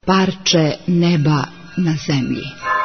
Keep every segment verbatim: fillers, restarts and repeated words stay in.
Parče neba na zemlji.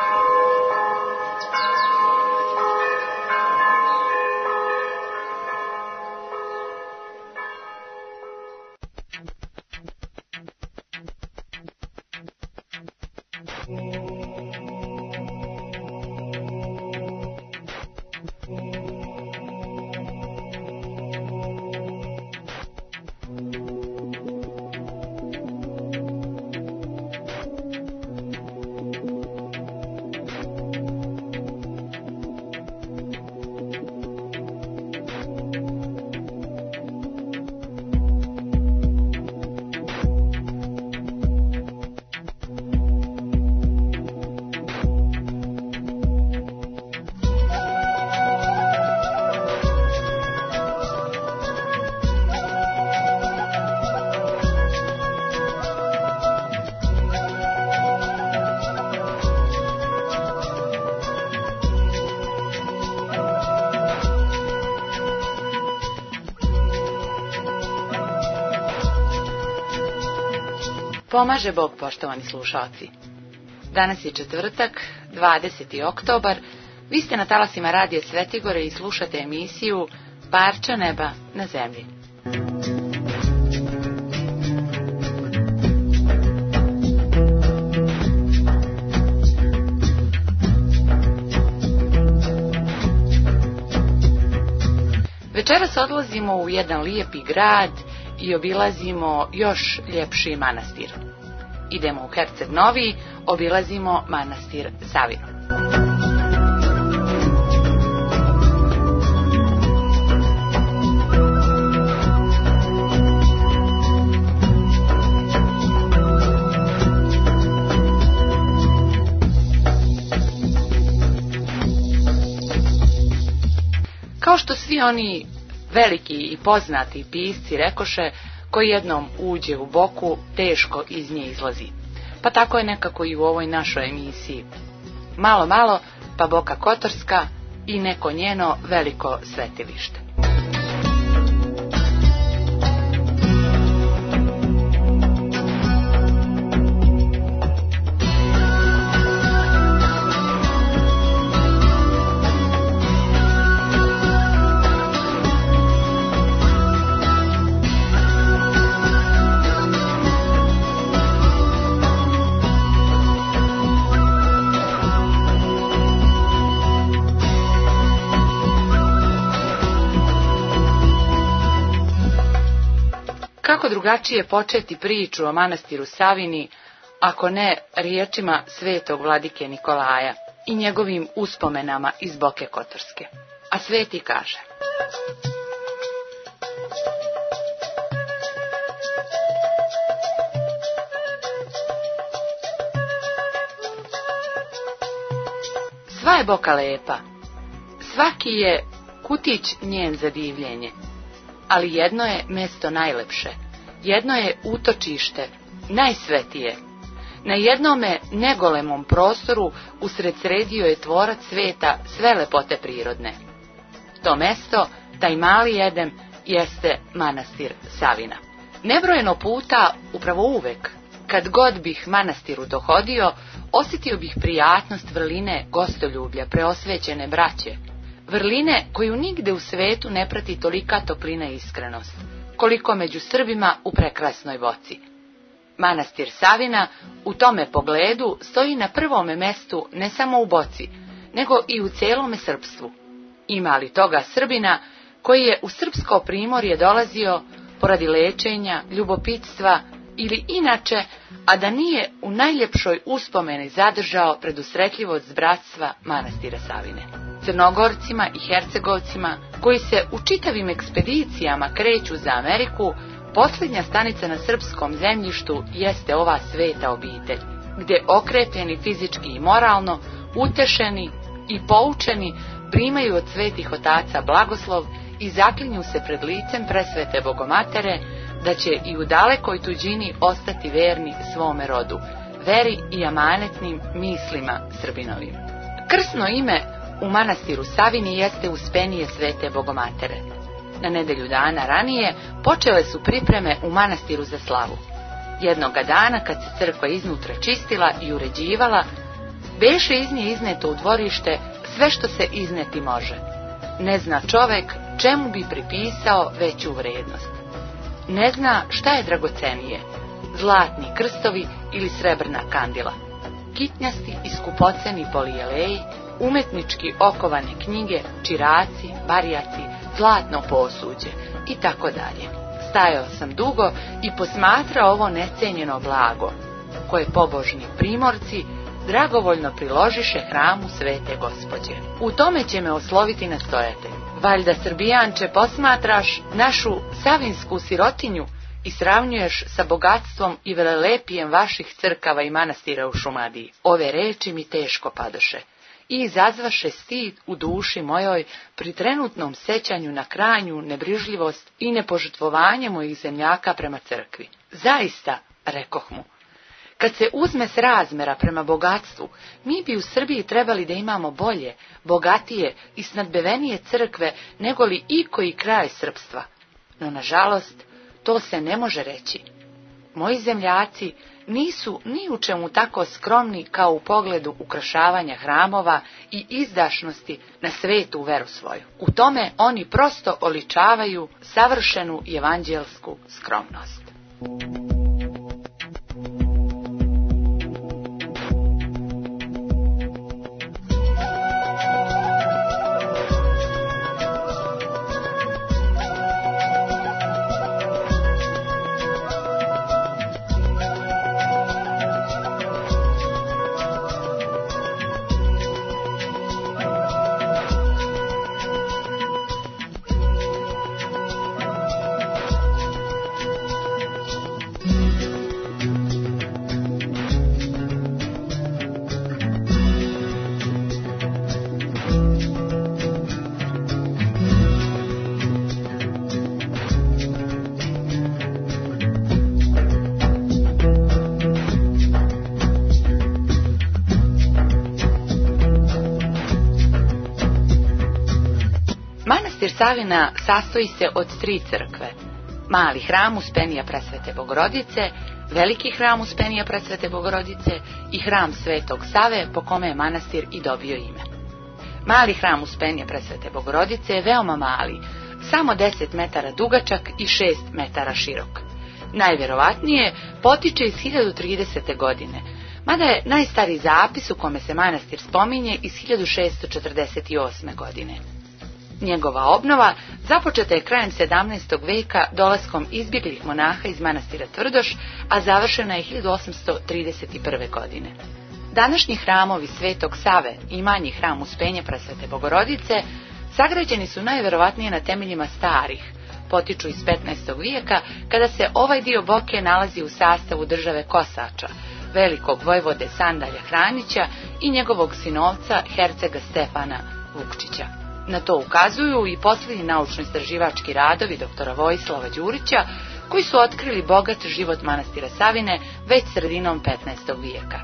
Pomaže Bog, poštovani slušalci. Danas je četvrtak, dvadeseti oktobar. Vi ste na talasima Radija Svetigore i slušate emisiju Parče neba na zemlji. Večeras odlazimo u jedan lijepi grad i obilazimo još ljepši manastir. Idemo u Herceg Novi, obilazimo manastir Savinu. Kao što svi oni veliki i poznati pisci rekoše, koji jednom uđe u boku, teško iz nje izlazi. Pa tako je nekako i u ovoj našoj emisiji. Malo, malo, pa Boka Kotorska i neko njeno veliko svetilište. Kako drugačije početi priču o manastiru Savini, ako ne riječima svetog vladike Nikolaja i njegovim uspomenama iz Boke Kotorske. A sveti kaže: sva je Boka lepa, svaki je kutić njen za divljenje, ali jedno je mesto najlepše, jedno je utočište, najsvetije. Na jednome negolemom prostoru usred sredio je tvorac sveta sve lepote prirodne. To mesto, taj mali Edem, jeste manastir Savina. Nebrojeno puta, upravo uvek, kad god bih manastiru dohodio, osjetio bih prijatnost vrline gostoljublja preosvećene braće, vrline koju nigde u svetu ne prati tolika toplina i iskrenost, koliko među Srbima u prekrasnoj Boci. Manastir Savina u tome pogledu stoji na prvome mestu ne samo u Boci, nego i u celome srpstvu. Ima li toga Srbina koji je u srpsko primorje dolazio poradi lečenja, ljubopitstva ili inače, a da nije u najljepšoj uspomeni zadržao predusretljivost bratstva manastira Savine. Crnogorcima i Hercegovcima, koji se u čitavim ekspedicijama kreću za Ameriku, posljednja stanica na srpskom zemljištu jeste ova sveta obitelj, gdje okrepljeni fizički i moralno, utešeni i poučeni primaju od svetih otaca blagoslov i zaklinju se pred licem presvete Bogomatere da će i u dalekoj tuđini ostati verni svome rodu, veri i amanetnim mislima Srbinovim. Krsno ime u manastiru Savini jeste Uspenije svete Bogomatere. Na nedelju dana ranije počele su pripreme u manastiru za slavu. Jednoga dana, kad se crkva iznutra čistila i uređivala, beše iz nje izneto u dvorište sve što se izneti može. Ne zna čovek čemu bi pripisao veću vrednost. Ne zna šta je dragocenije, zlatni krstovi ili srebrna kandila, kitnjasti i skupoceni polijeleji, umetnički okovane knjige, čiraci, barijaci, zlatno posuđe i tako dalje. Stajao sam dugo i posmatrao ovo necenjeno blago, koje pobožni primorci dragovoljno priložiše hramu Svete Gospođe. U tome će me osloviti nastojatelj. Valjda, Srbijanče, posmatraš našu savinsku sirotinju i sravnjuješ sa bogatstvom i velelepijem vaših crkava i manastira u Šumadiji. Ove reči mi teško padoše i izazvaše stid u duši mojoj pri trenutnom sećanju na krajnju nebrižljivost i nepožrtvovanje mojih zemljaka prema crkvi. Zaista, rekoh mu, kad se uzme s razmera prema bogatstvu, mi bi u Srbiji trebali da imamo bolje, bogatije i snadbevenije crkve nego li ikoji kraj srpstva. No, nažalost, to se ne može reći. Moji zemljaci nisu ni u čemu tako skromni kao u pogledu ukrašavanja hramova i izdašnosti na svetu veru svoju. U tome oni prosto oličavaju savršenu evanđelsku skromnost. Manastir Savina sastoji se od tri crkve: mali hram Uspenija Presvete Bogorodice, veliki hram Uspenija Presvete Bogorodice i hram Svetog Save, po kome je manastir i dobio ime. Mali hram Uspenija Presvete Bogorodice je veoma mali, samo deset metara dugačak i šest metara širok. Najvjerovatnije potiče iz hiljadu tridesete. godine, mada je najstariji zapis u kome se manastir spominje iz hiljadu šesto četrdeset osme. godine. Njegova obnova započeta je krajem sedamnaestog veka dolaskom izbjeglih monaha iz manastira Tvrdoš, a završena je hiljadu osamsto trideset prve. godine. Današnji hramovi Svetog Save i manji hram Uspenja Presvete Bogorodice sagrađeni su najvjerovatnije na temeljima starih, potiču iz petnaestog vijeka, kada se ovaj dio Boke nalazi u sastavu države Kosača, velikog vojvode Sandalja Hranića i njegovog sinovca hercega Stefana Vukčića. Na to ukazuju i posljednji naučno-istraživački radovi doktora Vojislava Đurića, koji su otkrili bogat život manastira Savine već sredinom petnaestog vijeka.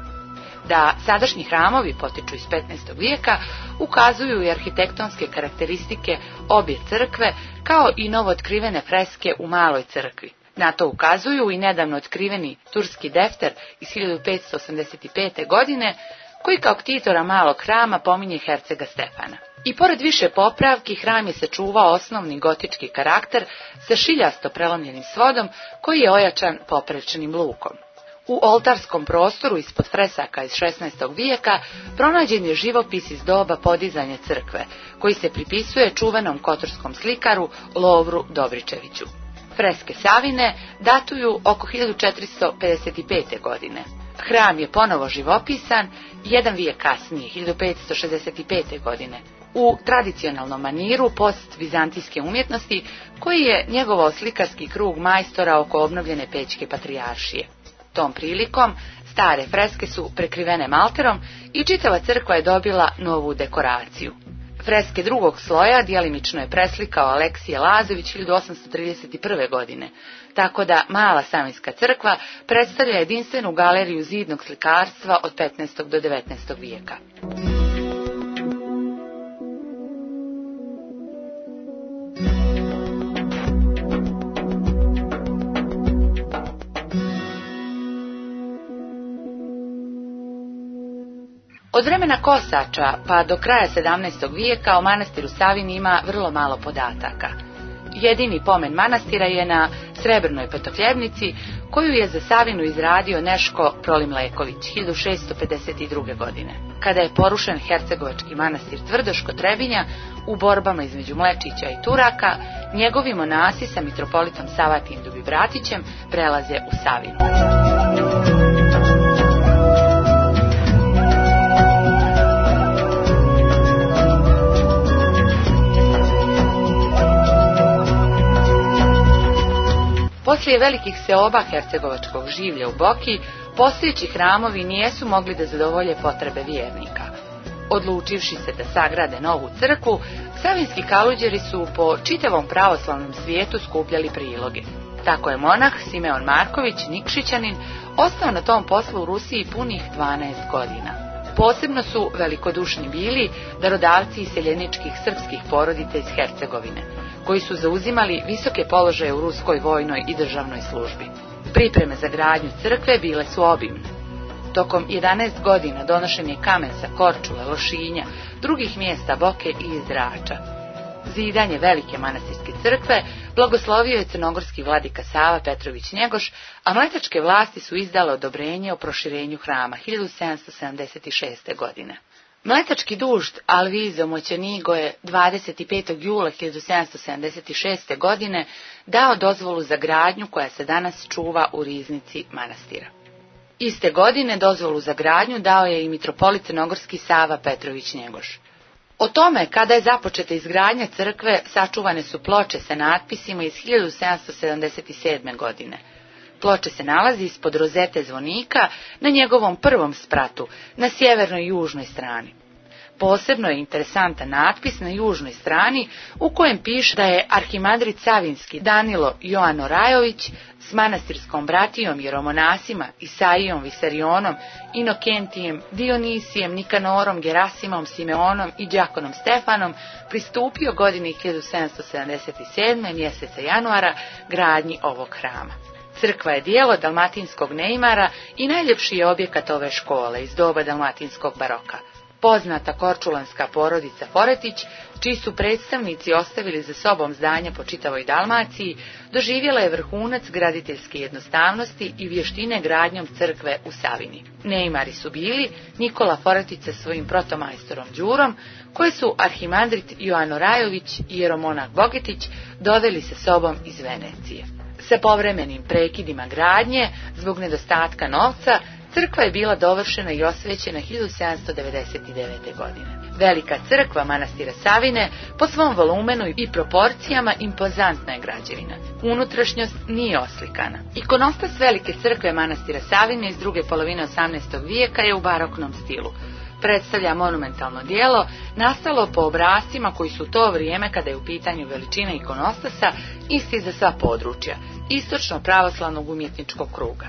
Da sadašnji hramovi potiču iz petnaestog vijeka ukazuju i arhitektonske karakteristike obje crkve, kao i novootkrivene freske u maloj crkvi. Na to ukazuju i nedavno otkriveni turski defter iz hiljadu petsto osamdeset pete. godine, koji kao ktitora malog hrama pominje hercega Stefana. I pored više popravki, hram je sačuvao osnovni gotički karakter sa šiljasto prelomljenim svodom, koji je ojačan poprečnim lukom. U oltarskom prostoru ispod fresaka iz šesnaestog vijeka pronađen je živopis iz doba podizanja crkve, koji se pripisuje čuvenom kotorskom slikaru Lovru Dobričeviću. Freske Savine datuju oko hiljadu četiristo pedeset pete. godine. Hram je ponovo živopisan jedan vijek kasnije, hiljadu petsto šezdeset pete. godine, u tradicionalnom maniru post-vizantijske umjetnosti, koji je njegovao slikarski krug majstora oko obnovljene Pećke patrijaršije. Tom prilikom stare freske su prekrivene malterom i čitava crkva je dobila novu dekoraciju. Freske drugog sloja djelimično je preslikao Aleksije Lazović hiljadu osamsto trideset prve. godine, tako da mala Savinska crkva predstavlja jedinstvenu galeriju zidnog slikarstva od petnaestog do devetnaestog vijeka. Od vremena Kosača pa do kraja sedamnaestog vijeka o manastiru Savini ima vrlo malo podataka. Jedini pomen manastira je na srebrnoj petokljevnici, koju je za Savinu izradio Neško Prolimleković hiljadu šeststo pedeset druge. godine. Kada je porušen hercegovački manastir Tvrdoško Trebinja u borbama između Mlečića i Turaka, njegovi monasi sa mitropolitom Savatijem Dubibratićem prelaze u Savinu. Poslije velikih seoba hercegovačkog življa u Boki, postojeći hramovi nijesu mogli da zadovolje potrebe vjernika. Odlučivši se da sagrade novu crkvu, savinski kaluđeri su po čitavom pravoslavnom svijetu skupljali priloge. Tako je monah Simeon Marković, Nikšićanin, ostao na tom poslu u Rusiji punih dvanaest godina. Posebno su velikodušni bili darodavci iseljeničkih srpskih porodica iz Hercegovine, koji su zauzimali visoke položaje u ruskoj vojnoj i državnoj službi. Pripreme za gradnju crkve bile su obimne. Tokom jedanaest godina donošen je kamen sa Korčule, Lošinja, drugih mjesta Boke i iz Drača. Zidanje velike manastirske crkve blagoslovio je crnogorski vladika Sava Petrović Njegoš, a mletačke vlasti su izdale odobrenje o proširenju hrama hiljadu sedamsto sedamdeset šeste. godine. Mletački dužd Alvizo Moćanigo je dvadeset petog jula hiljadu sedamsto sedamdeset šeste. godine dao dozvolu za gradnju koja se danas čuva u riznici manastira. Iste godine dozvolu za gradnju dao je i mitropolit crnogorski Sava Petrović Njegoš. O tome kada je započeta izgradnja crkve sačuvane su ploče sa natpisima iz hiljadu sedamsto sedamdeset sedme. godine. Ploče se nalazi ispod rozete zvonika na njegovom prvom spratu, na sjevernoj i južnoj strani. Posebno je interesantan natpis na južnoj strani u kojem piše da je arhimandrit Savinski Danilo Joano Rajović s manastirskom bratijom jeromonasima Isaijom Visarionom, Inokentijem, Dionisijem, Nikanorom, Gerasimom, Simeonom i Đakonom Stefanom pristupio godini hiljadu sedamsto sedamdeset sedme. mjeseca januara gradnji ovog hrama. Crkva je dijelo dalmatinskog neimara i najljepši je objekat ove škole iz doba dalmatinskog baroka. Poznata korčulanska porodica Foretić, čiji su predstavnici ostavili za sobom zdanja po čitavoj Dalmaciji, doživjela je vrhunac graditeljske jednostavnosti i vještine gradnjom crkve u Savini. Neimari su bili Nikola Foretić sa svojim protomajstorom Đurom, koje su arhimandrit Joano Rajović i jeromonah Bogetić doveli sa sobom iz Venecije. Sa povremenim prekidima gradnje, zbog nedostatka novca, crkva je bila dovršena i osvećena hiljadu sedamsto devedeset devete. godine. Velika crkva manastira Savine po svom volumenu i proporcijama impozantna je građevina. Unutrašnjost nije oslikana. Ikonostas velike crkve manastira Savine iz druge polovine osamnaestog vijeka je u baroknom stilu. Predstavlja monumentalno djelo nastalo po obrascima koji su u to vrijeme, kada je u pitanju veličina ikonostasa, isti za sva područja istočno pravoslavnog umjetničkog kruga.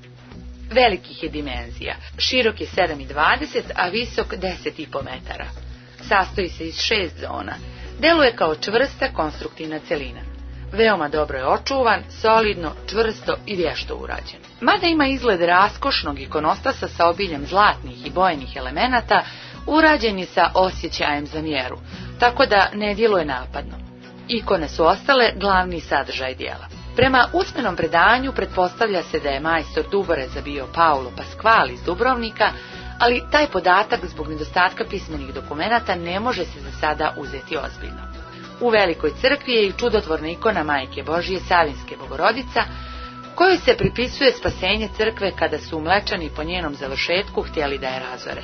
Velikih je dimenzija, širok je sedam i dvadeset, a visok deset i po metara. Sastoji se iz šest zona, deluje kao čvrsta konstruktivna celina. Veoma dobro je očuvan, solidno, čvrsto i vješto urađen. Mada ima izgled raskošnog ikonostasa sa obiljem zlatnih i bojenih elemenata, urađen je sa osjećajem za mjeru, tako da ne djeluje napadno. Ikone su ostale glavni sadržaj djela. Prema usmenom predanju pretpostavlja se da je majstor Duboreza bio Paulo Pasquale iz Dubrovnika, ali taj podatak zbog nedostatka pismenih dokumenata ne može se za sada uzeti ozbiljno. U velikoj crkvi je i čudotvorna ikona Majke Božije Savinske Bogorodica, kojoj se pripisuje spasenje crkve kada su Mlečani po njenom završetku htjeli da je razore.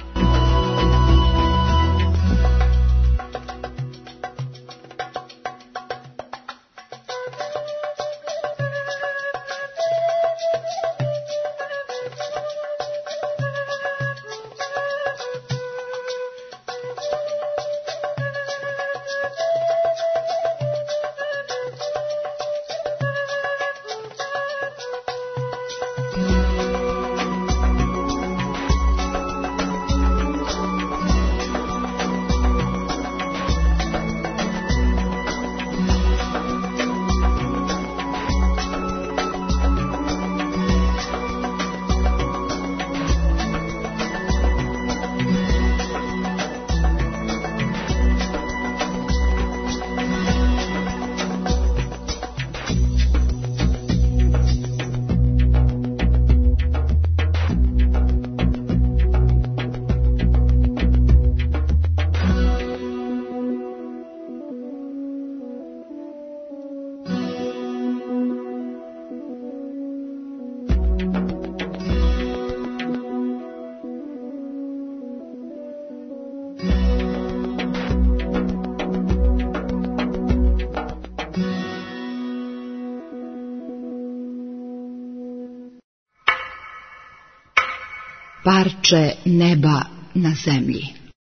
Parče neba na zemlji.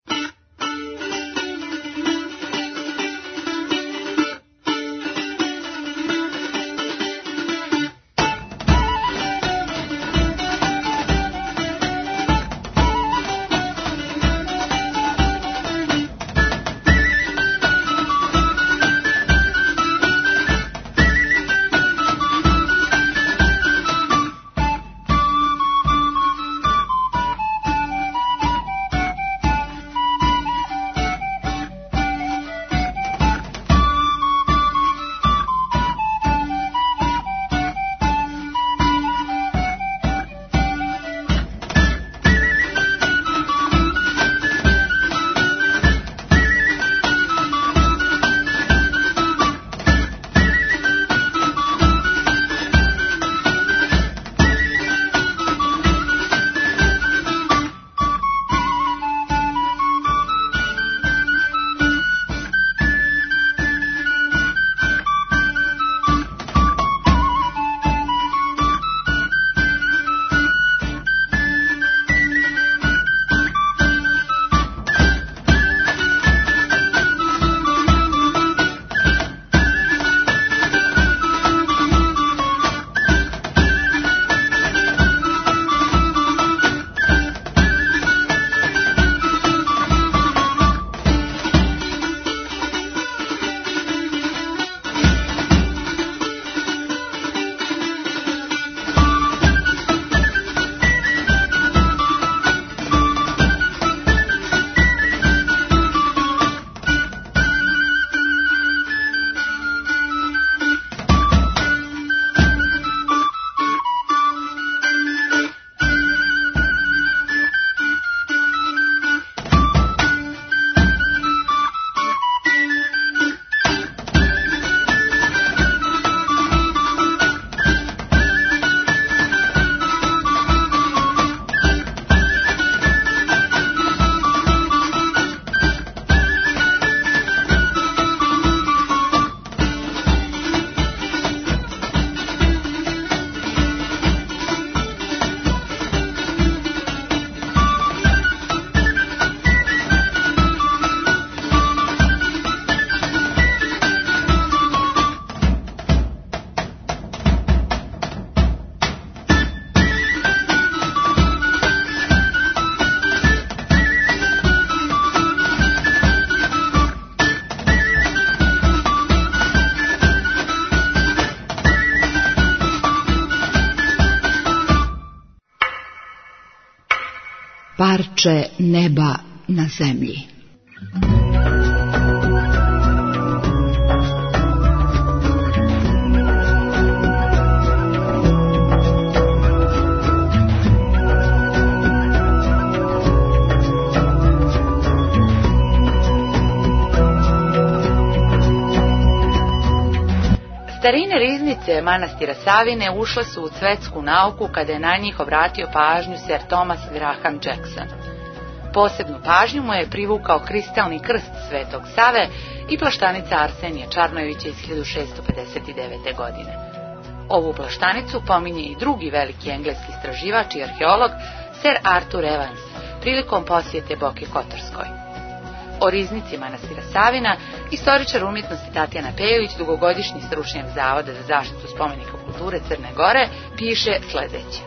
Parče neba na zemlji. Starine riznice manastira Savine ušle su u svetsku nauku kada je na njih obratio pažnju Sir Thomas Graham Jackson. Posebnu pažnju mu je privukao kristalni krst Svetog Save i plaštanica Arsenija Čarnojevića iz hiljadu šessto pedeset devete. godine. Ovu plaštanicu pominje i drugi veliki engleski istraživač i arheolog Sir Arthur Evans prilikom posjete Boki Kotorskoj. O riznici manastira Savina istoričar umjetnosti Tatjana Pejović, dugogodišnji stručnjak Zavoda za zaštitu spomenika kulture Crne Gore, piše sljedeće.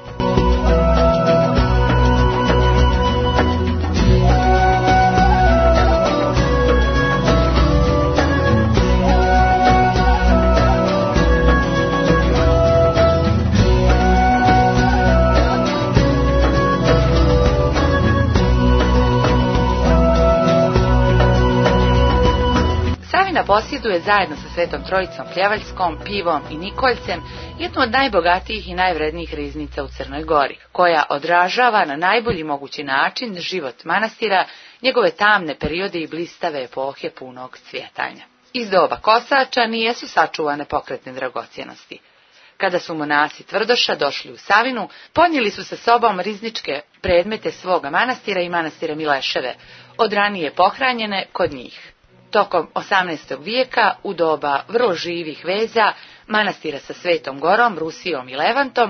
Posjeduje zajedno sa Svetom Trojicom Pljevaljskom, Pivom i Nikoljcem jednu od najbogatijih i najvrednijih riznica u Crnoj Gori, koja odražava na najbolji mogući način život manastira, njegove tamne periode i blistave epohe punog cvjetanja. Iz doba Kosača nijesu sačuvane pokretne dragocjenosti. Kada su monasi Tvrdoša došli u Savinu, ponijeli su sa sobom rizničke predmete svoga manastira i manastira Mileševe, od ranije pohranjene kod njih. Tokom osamnaestog vijeka, u doba vrlo živih veza manastira sa Svetom Gorom, Rusijom i Levantom,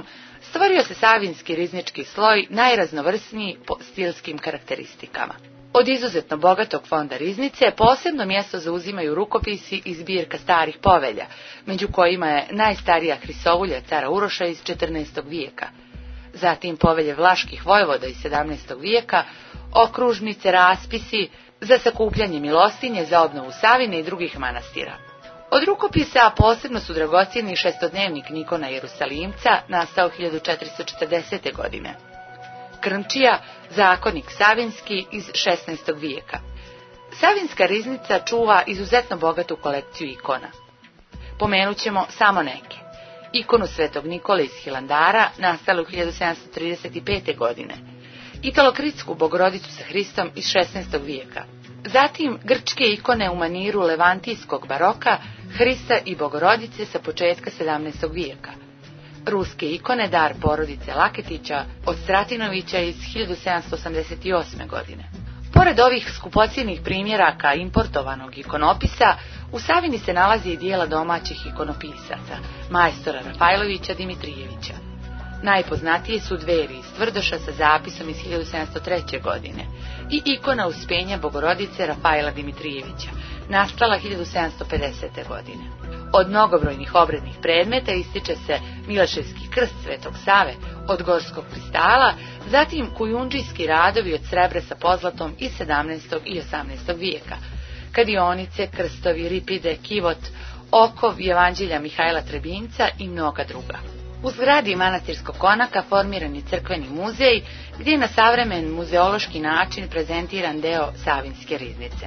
stvorio se savinski riznički sloj najraznovrsniji po stilskim karakteristikama. Od izuzetno bogatog fonda riznice posebno mjesto zauzimaju rukopisi i zbirka starih povelja, među kojima je najstarija Hrisovulja cara Uroša iz četrnaestog vijeka. Zatim povelje vlaških vojvoda iz sedamnaestog vijeka, okružnice, raspisi za sakupljanje milostinje za obnovu Savine i drugih manastira. Od rukopisa posebno su dragocjeni šestodnevnik Nikona Jerusalimca, nastao hiljadu četiristo četrdesete. godine. Krmčija, zakonik savinski iz šesnaestog vijeka. Savinska riznica čuva izuzetno bogatu kolekciju ikona. Pomenut ćemo samo neke. Ikonu svetog Nikole iz Hilandara, nastalu hiljadu sedamsto trideset pete. godine. Italokritsku Bogorodicu sa Hristom iz šesnaestog vijeka. Zatim grčke ikone u maniru levantijskog baroka, Hrista i Bogorodice sa početka sedamnaestog vijeka. Ruske ikone dar porodice Laketića od Stratinovića iz hiljadu sedamsto osamdeset osme. godine. Pored ovih skupocjenih primjeraka importovanog ikonopisa, u Savini se nalazi i dijela domaćih ikonopisaca, majstora Rafajlovića Dimitrijevića. Najpoznatije su Dveri iz Tvrdoša sa zapisom iz hiljadu sedamsto treće. godine i ikona Uspenja Bogorodice Rafajla Dimitrijevića, nastala hiljadu sedamsto pedesete. godine. Od mnogobrojnih obrednih predmeta ističe se Mileševski krst Svetog Save od gorskog kristala, zatim kujundžijski radovi od srebra sa pozlatom iz sedamnaestog i osamnaestog vijeka, kadionice, krstovi, ripide, kivot, okov, Evanđelja Mihajla Trebinjca i mnoga druga. U zgradi manastirskog konaka formiran je crkveni muzej, gdje je na savremen muzeološki način prezentiran deo Savinske riznice.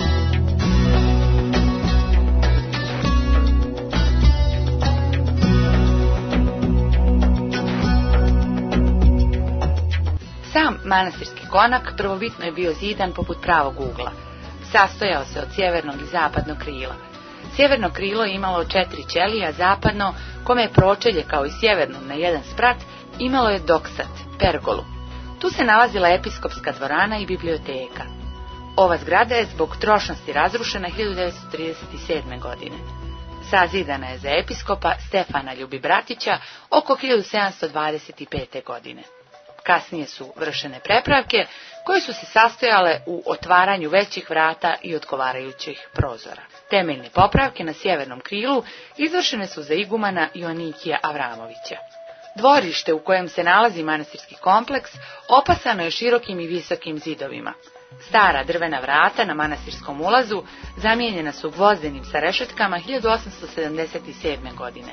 Sam manastirski konak prvobitno je bio zidan poput pravog ugla. Sastojao se od sjevernog i zapadnog krila. Sjeverno krilo je imalo četiri ćelije, a zapadno, kome je pročelje kao i sjeverno na jedan sprat, imalo je doksat, pergolu. Tu se nalazila episkopska dvorana i biblioteka. Ova zgrada je zbog trošnosti razrušena hiljadu devetsto trideset sedme. godine. Sazidana je za episkopa Stefana Ljubibratića oko hiljadu sedamsto dvadeset pete. godine. Kasnije su vršene prepravke koje su se sastojale u otvaranju većih vrata i odgovarajućih prozora. Temeljne popravke na sjevernom krilu izvršene su za igumana Ionikija Avramovića. Dvorište u kojem se nalazi manastirski kompleks opasano je širokim i visokim zidovima. Stara drvena vrata na manastirskom ulazu zamijenjena su gvozdenim sa rešetkama hiljadu osamsto sedamdeset sedme. godine.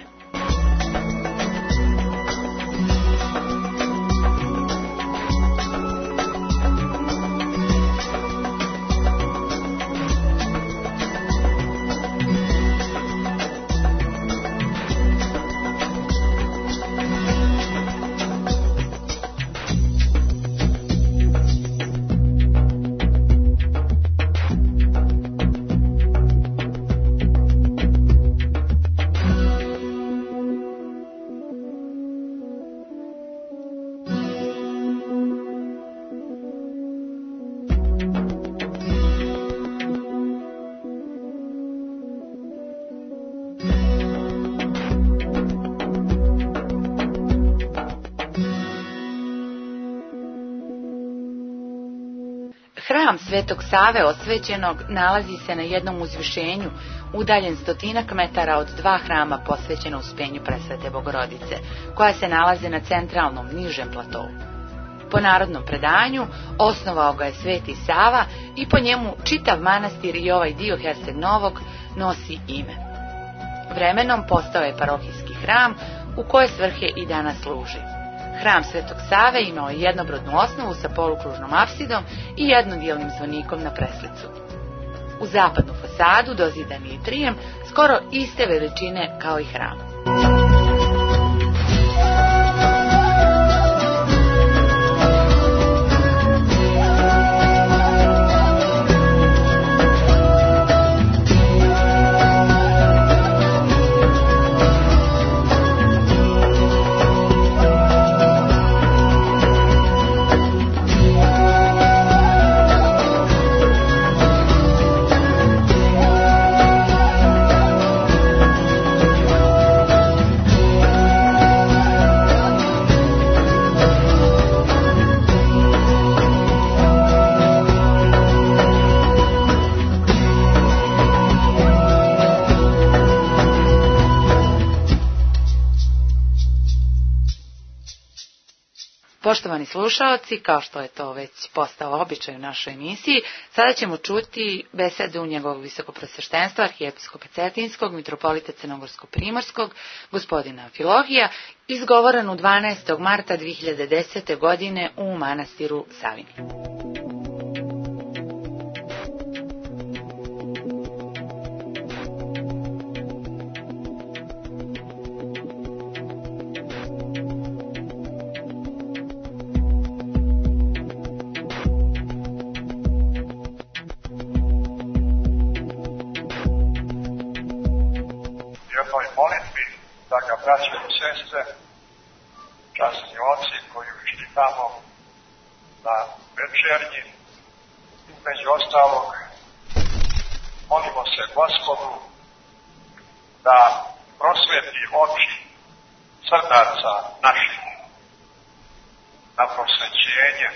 Hram Svetog Save osvećenog nalazi se na jednom uzvišenju, udaljen stotinak metara od dva hrama posvećena Uspenju Presvete Bogorodice, koja se nalaze na centralnom nižem platovu. Po narodnom predanju osnovao ga je Sveti Sava i po njemu čitav manastir i ovaj dio Herceg Novog nosi ime. Vremenom postao je parohijski hram u koje svrhe i danas služi. Hram Svetog Save imao je jednobrodnu osnovu sa polukružnom apsidom i jednodijelnim zvonikom na preslicu. U zapadnu fasadu dozidan je trijem skoro iste veličine kao i hram. Poštovani slušaoci, kao što je to već postao običaj u našoj emisiji, sada ćemo čuti besedu njegovog visokoprosveštenstva, arhijepiskopa Cetinskog, mitropolita Crnogorsko-primorskog, gospodina Amfilohija, izgovorenu dvanaestog marta dve hiljade desete. godine u manastiru Savini. Braće i sestre, časni oci koji čitamo na večernji, među ostalog, molimo se Gospodu da prosveti oči srdaca naših na prosvećenje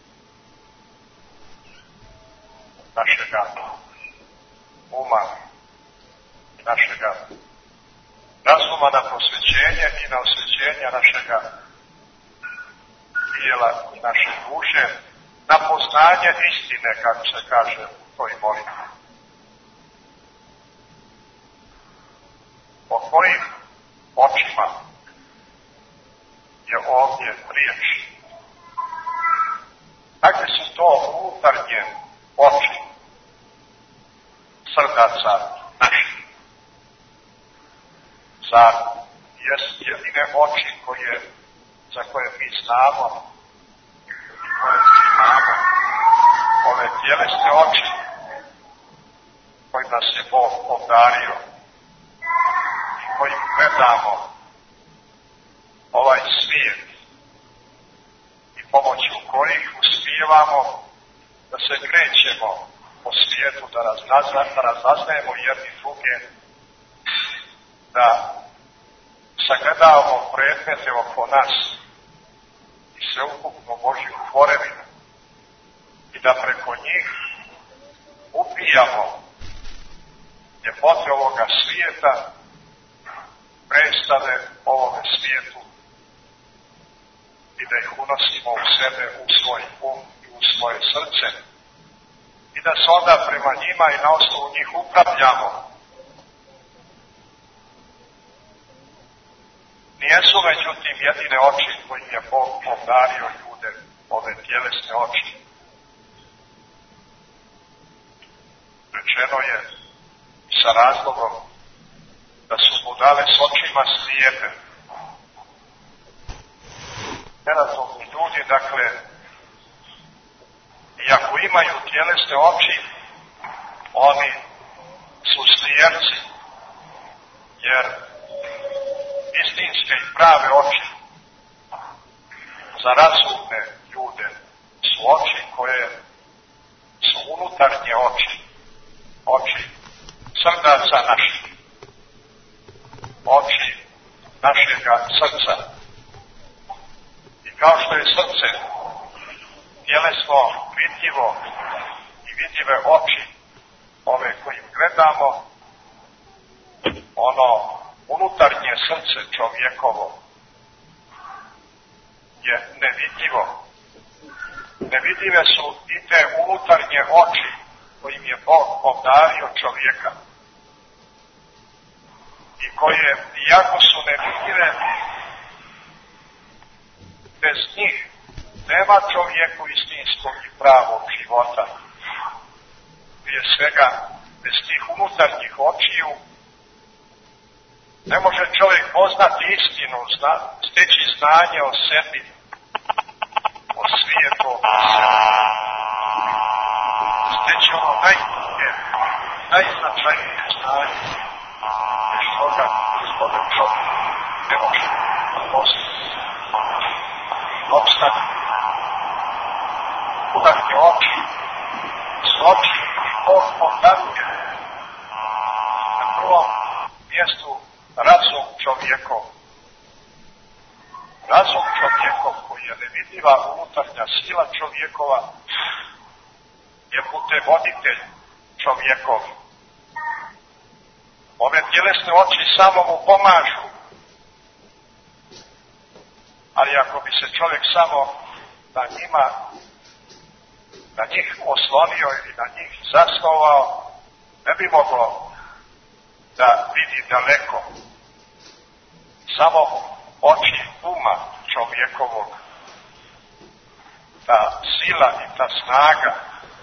našega uma, našega razuma, na prosvećenje i na osvećenje našega tijela i naše duše, na poznanje istine, kako se kaže u toj molitvi. O kojim očima je ovdje riječ? Kakve su to unutarnje oči srdaca naših? Zar jest jedine oči koje, za koje mi znamo i koje mi imamo, ove tjelesne oči koji nas je Bog obdario i kojim gledamo ovaj svijet i pomoću kojih uspijevamo da se krećemo po svijetu, da razaznajemo jedni druge, da sagledavamo predmete oko nas i sveukupnu Božju tvorevinu i da preko njih upijamo ljepote ovoga svijeta, predstave ovome svijetu i da ih unosimo u sebe, u svoj um i u svoje srce i da se onda prema njima i na osnovu njih upravljamo. Nijesu međutim jedine oči kojim je Bog obdario ljude, ove tjelesne oči. Rečeno je sa razlogom da su mu dale s očima slijepe. Nerazumni ljudi, dakle, iako imaju tjelesne oči, oni su slijepci, jer istinske i prave oči za razumne ljude su oči koje su unutarnje oči, oči srdaca naših, oči našega srca. I kao što je srce tjelesno, vidljivo i vidljive oči, ove kojim gledamo, ono unutarnje srce čovjekovo je nevidljivo. Nevidljive su i te unutarnje oči kojim je Bog obdario čovjeka i koje, iako su nevidljive, bez njih nema čovjeku istinskog i pravog života. Prije svega, bez tih unutarnjih očiju ne može čovjek poznati istinu, zna, steći znanje o sebi, o svijetu, o sebi. Steći ono najbolje, najznačajnije znanje, bez toga gospodin čovjek ne može postati. Opstati. Unutarnje oči su oči i Bog obdaruje. Na prvom mjestu razum čovjekov. Razum čovjekov koji je nevidljiva unutarnja sila čovjekova je putevoditelj čovjekov. Ove tjelesne oči samo mu pomažu, ali ako bi se čovjek samo na njima, na njih oslonio ili na njih zasnovao, ne bi moglo da vidi daleko. Samo oči uma čovjekovog, ta sila i ta snaga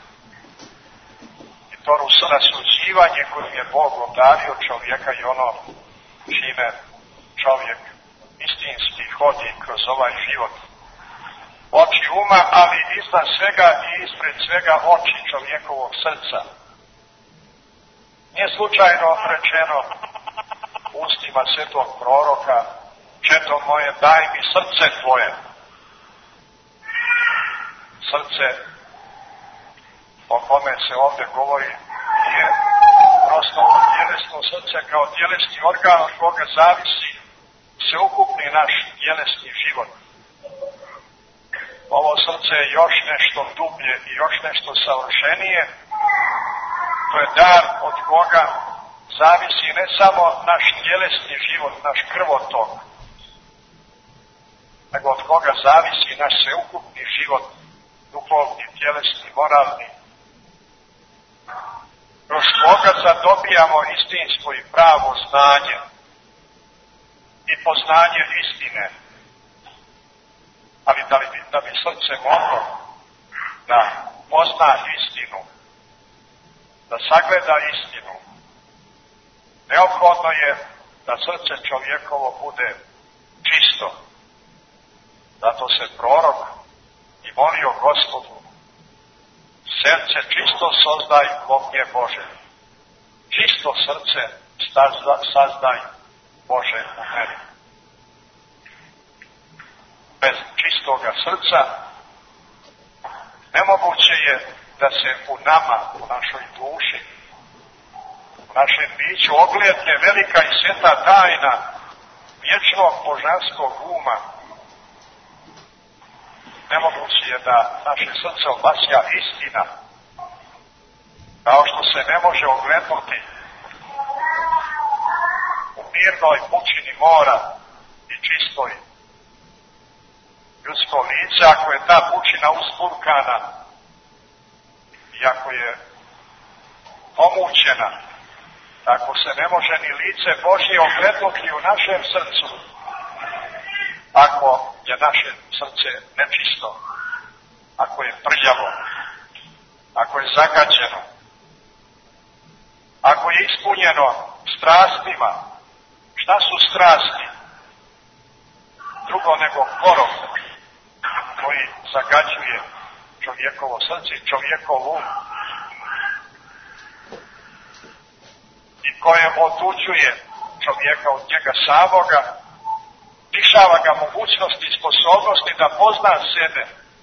i to rasuđivanje kojim je Bog obdario čovjeka i ono čime čovjek istinski hodi kroz ovaj život. Oči uma, ali iznad svega i ispred svega oči čovjekovog srca. Nije slučajno rečeno ustima svetog proroka: čedo moje, daj mi srce tvoje. Srce o kome se ovdje govori je prosto tjelesno srce kao tjelesni organ od koga zavisi sveukupni naš tjelesni život. Ovo srce je još nešto dublje i još nešto savršenije. To je dar od koga zavisi ne samo naš tjelesni život, naš krvotok, nego od koga zavisi naš sveukupni život, duhovni, tjelesni, moralni, kroz koga zadobijamo istinsko i pravo znanje i poznanje istine. Ali da, li, da bi srce moglo da pozna istinu, da sagleda istinu, neophodno je da srce čovjekovo bude čisto. Zato se prorok i molio Gospodu: srce čisto sozdaj ognje Bože. Čisto srce sazdaj Bože u meni. Bez čistoga srca nemoguće je da se u nama, u našoj duši, u našem biću ogljedne velika i sveta tajna vječnog božanskog uma. Nemoguće je da naše srce obasja istina, kao što se ne može oglednuti u mirnoj pučini mora i čistoj ljudsko lice, ako je ta pučina uspurkana i ako je pomućena, tako se ne može ni lice Božje oglednuti u našem srcu, ako je naše srce nečisto, ako je prljavo, ako je zagađeno, ako je ispunjeno strastima. Šta su strasti? Drugo nego korov koji zagađuje čovjekovo srce i čovjekov um i koje otuđuje čovjeka od njega samoga, lišava ga mogućnosti i sposobnosti da pozna sebe,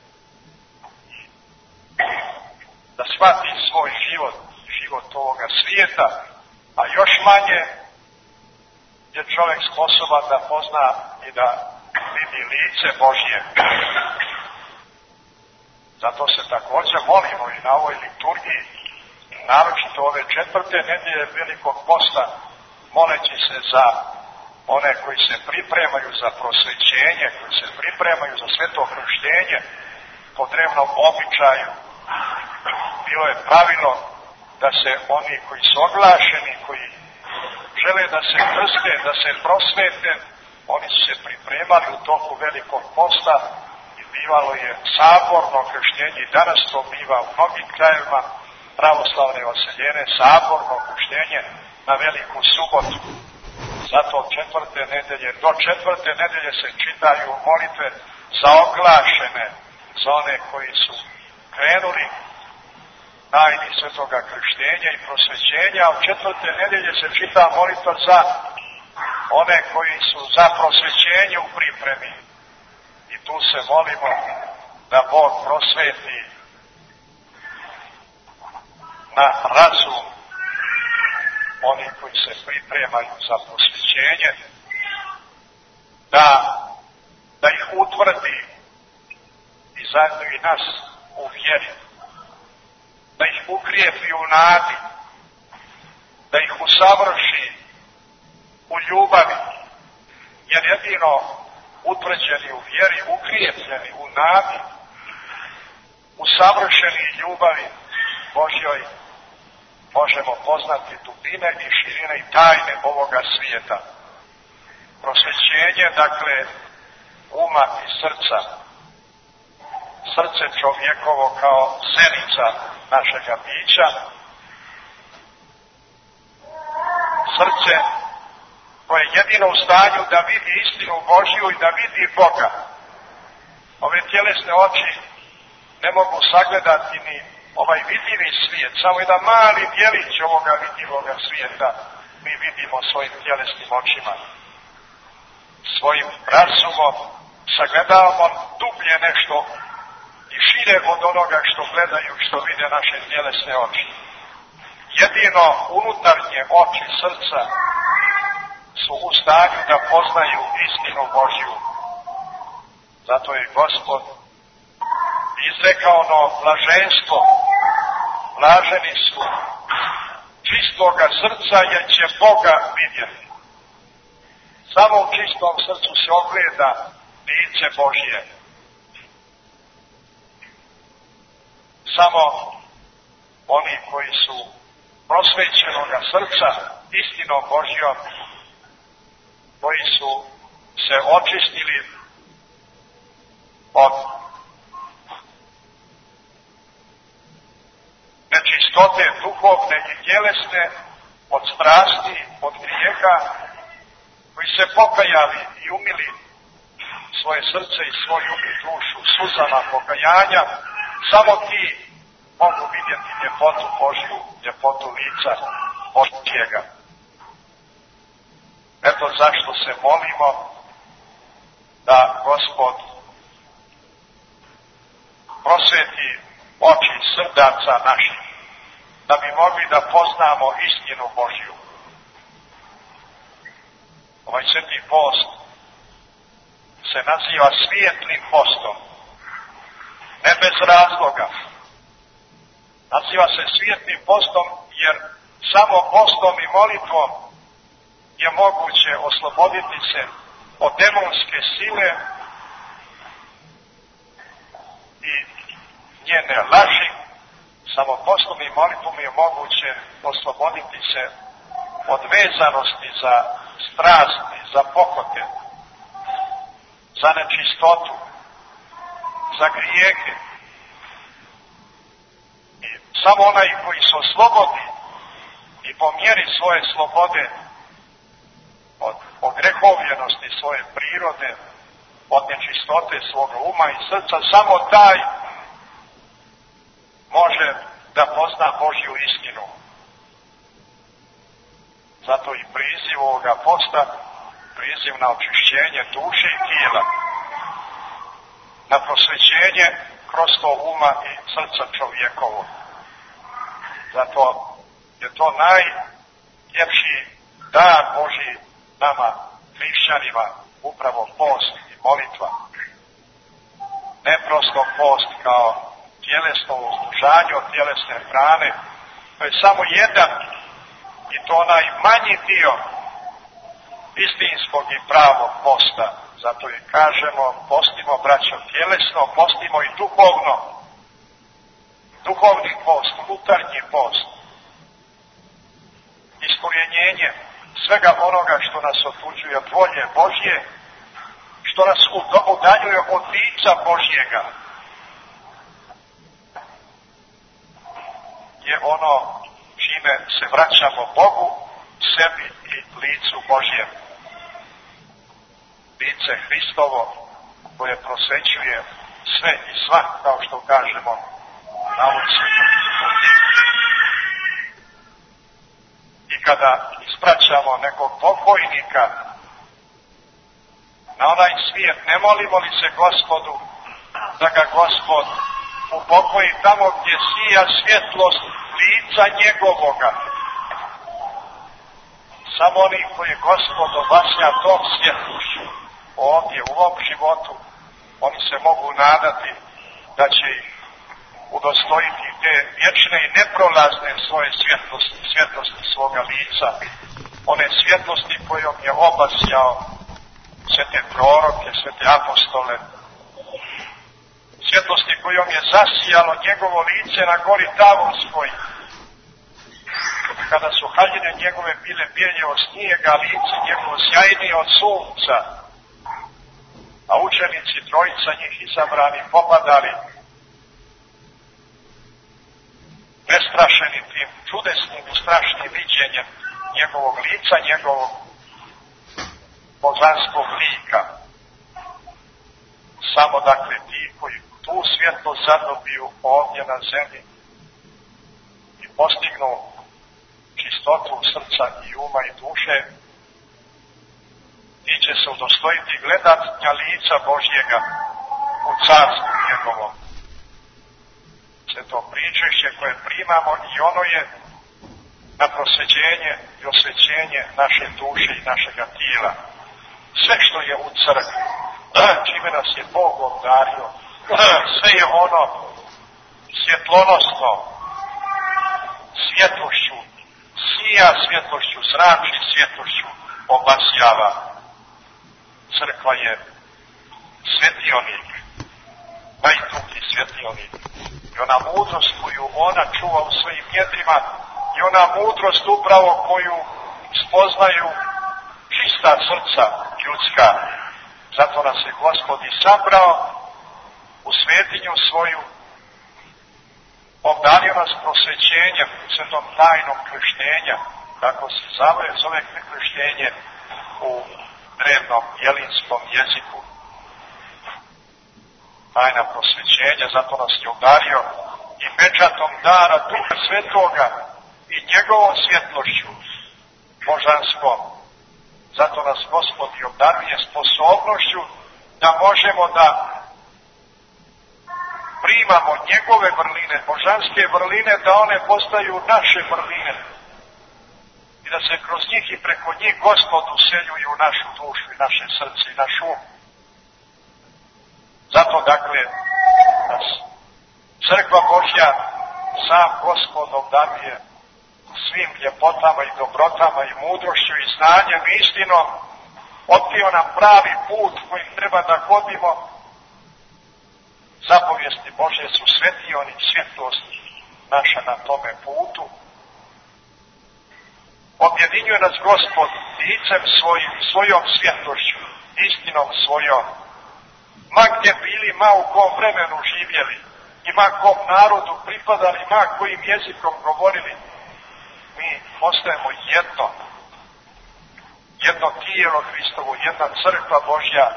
da shvati svoj život, život ovoga svijeta, a još manje je čovjek sposoban da pozna i da vidi lice Božje. Zato se također molimo i na ovoj liturgiji, naročito ove četvrte nedjelje Velikog posta, moleći se za one koji se pripremaju za prosvećenje, koji se pripremaju za sveto krštenje po drevnom običaju. Bilo je pravilo da se oni koji su oglašeni, koji žele da se krste, da se prosvete, oni su se pripremali u toku Velikog posta i bivalo je saborno krštenje. I danas to biva u mnogim krajevima pravoslavne vaseljene, saborno krštenje na Veliku subotu. Zato od četvrte nedelje do četvrte nedelje se čitaju molitve za oglašene, za one koji su krenuli tajni svetoga krštenja i prosvećenja. Od četvrte nedelje se čita molitva za one koji su za prosvećenje u pripremi. I tu se molimo da Bog prosveti na razum oni koji se pripremaju za prosvećenje, da, da ih utvrdi i zajedno i nas u vjeri, da ih ukrijepi u nadi, da ih usavrši u ljubavi, jer jedino utvrđeni u vjeri, ukrijepljeni u nadi, u savršeni ljubavi Božjoj možemo poznati dubine i širine i tajne ovoga svijeta. Prosvećenje, dakle, uma i srca. Srce čovjekovo kao zenica našega bića. Srce koje je jedino u stanju da vidi istinu Božju i da vidi Boga. Ove tjelesne oči ne mogu sagledati ni ovaj vidljivi svijet, samo jedan mali djelić ovoga vidljivoga svijeta mi vidimo svojim tjelesnim očima. Svojim razumom sagledavamo dublje nešto i šire od onoga što gledaju, što vide naše tjelesne oči. Jedino unutarnje oči srca su u stanju da poznaju istinu Božju. Zato je Gospod izrekao ono blaženstvo, blaženi su čistoga srca jer će Boga vidjeti. Samo u čistom srcu se ogleda lice Božje. Samo oni koji su prosvećenoga srca istinom Božjom, koji su se očistili od nečistote duhovne i tjelesne, od strasti, od grijeha, koji se pokajali i umili svoje srce i svoju dušu suzama pokajanja, samo ti mogu vidjeti ljepotu Božju, ljepotu lica Božjega. Eto zašto se molimo da Gospod prosveti oči srdaca naših, da bi mogli da poznamo istinu Božju. Ovaj sveti post se naziva svijetlim postom, ne bez razloga. Naziva se svijetlim postom jer samo postom i molitvom je moguće osloboditi se od demonske sile i njene laži. Samo postom i molitvom je moguće osloboditi se od vezanosti za strasti, za pokote, za nečistotu, za grijehe. I samo onaj koji se oslobodi i po mjeri svoje slobode od ogrehovljenosti svoje prirode, od nečistote svoga uma i srca, samo taj može da pozna Božju istinu. Zato i priziv ovoga posta, priziv na očišćenje duše i tijela, na prosvećenje kroz to uma i srca čovjekovo. Zato je to najljepši dar Božji nama, hrišćanima, upravo post i molitva. Ne prosto post kao tjelesno uzdržanje od tjelesne hrane, to je samo jedan i to onaj manji dio istinskog i pravog posta. Zato i kažemo, postimo, braćo, tjelesno, postimo i duhovno. Duhovni post, unutarnji post. Iskorjenjenje svega onoga što nas otuđuje od volje Božje, što nas udaljuje od lica Božjega, je ono čime se vraćamo Bogu, sebi i licu Božjem. Lice Hristovo koje prosvećuje sve i sva, kao što kažemo na ulici. I kada ispraćamo nekog pokojnika na onaj svijet, ne molimo li se Gospodu da ga Gospod upokoji tamo gdje sija svjetlost lica njegovoga. Samo oni koji Gospod obasja tom svjetlošću ovdje u ovom životu, oni se mogu nadati da će ih udostojiti te vječne i neprolazne svoje svjetlosti, svjetlosti svoga lica, one svjetlosti kojom je obasjao sve te proroke, sve te apostole, svjetlosti kojom je zasijalo njegovo lice na gori Tavorskoj, kada su haljine njegove bile bijelje od snijega, lice njegovo sjajnije od sunca, a učenici trojica njih izabrani popadali, prestrašeni tim čudesnim i strašnim viđenjem njegovog lica, njegovog božanskog lika. Samo dakle ti koji tu svjetlost zadobiju ovdje na zemlji i postignu čistotu srca i uma i duše, ti će se udostojiti gledatnja lica Božjega u carstvu njegovom. Sve to pričešće koje primamo i ono je na prosvećenje i osvećenje naše duše i našega tijela. Sve što je u crkvi, čime nas je Bog obdario, sve je ono svjetlonosno, svjetlošću, sija svjetlošću, zrači svjetlošću, obasjava. Crkva je svjetionik, najtuki svjetionik. I ona mudrost koju ona čuva u svojim jedrima, i ona mudrost upravo koju spoznaju čista srca ljudska. Zato nas je Gospod i sabrao u svetinju svoju, obdario nas prosvećenjem, svetom tajnom krštenja, tako se zove, zove krštenje u drevnom jelinskom jeziku. Tajna prosvećenja, zato nas je obdario i pečatom dara Duha Svetoga i njegovom svjetlošću božanskom. Zato nas Gospod i obdaruje sposobnošću da možemo da primamo njegove vrline, božanske vrline, da one postaju naše vrline i da se kroz njih i preko njih Gospod useljuju u našu dušu i naše srce i naš um. Zato dakle nas crkva Božja, sam Gospod obdaruje svim ljepotama i dobrotama i mudrošću i znanjem i istinom, otkrio nam pravi put kojim treba da hodimo. Zapovijesti Božje su svetioni, svjetlost naša na tome putu. Objedinjuje nas Gospod licem svojim, svojom svjetlošću, istinom svojom. Ma gdje bili, ma u kom vremenu živjeli, i ma kom narodu pripadali, ma kojim jezikom govorili, mi postajemo jedno. Jedno tijelo Hristovo, jedna crkva Božja,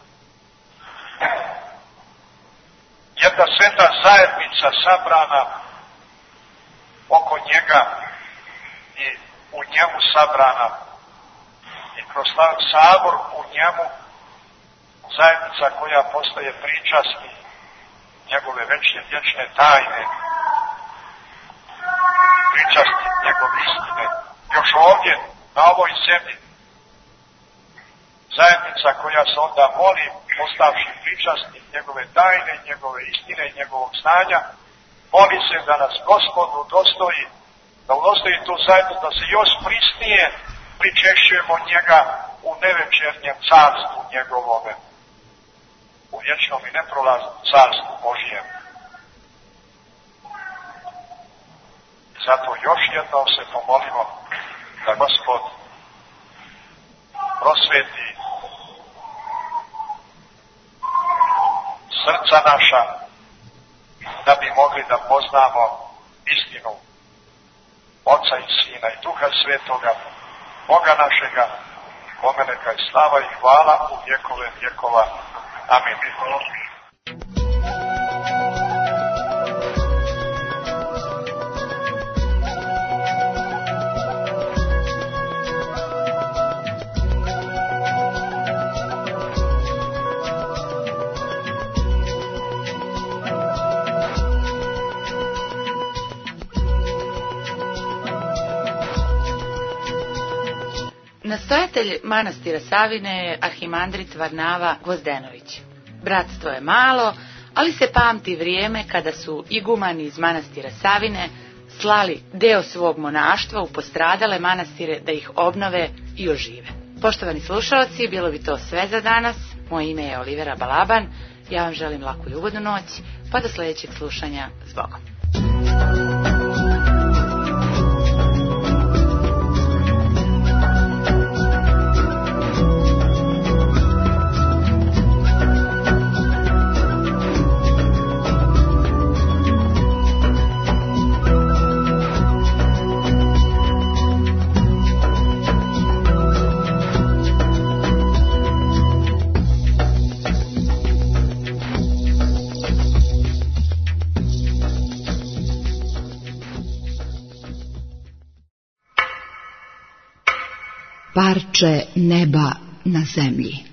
jedna sveta zajednica sabrana oko njega i u njemu sabrana i kroz sabor u njemu zajednica koja postaje pričasni njegove večne, vječne tajne, pričasni njegove istine. Još ovdje, na ovoj zemlji, zajednica koja se onda moli, postavši pričasni njegove tajne, njegove istine i njegovog znanja, moli se da nas Gospod udostoji, da udostoji tu zajednicu, da se još prisnije pričešćujemo njega u nevečernjem carstvu njegovome, u vječnom i neprolaznom carstvu Božijem. Zato još jednom se pomolimo da Gospod prosveti srca naša, da bi mogli da poznamo istinu Oca i Sina i Duha Svetoga, Boga našega, kome neka je slava i hvala u vjekove vjekova. Amin. Nastojatelj manastira Savine je arhimandrit Varnava Gvozdenović. Bratstvo je malo, ali se pamti vrijeme kada su igumani iz manastira Savine slali deo svog monaštva u postradale manastire da ih obnove i ožive. Poštovani slušalci, bilo bi to sve za danas. Moje ime je Olivera Balaban, ja vam želim laku i ugodnu noć, pa do sljedećeg slušanja, zbogom. Parče neba na zemlji.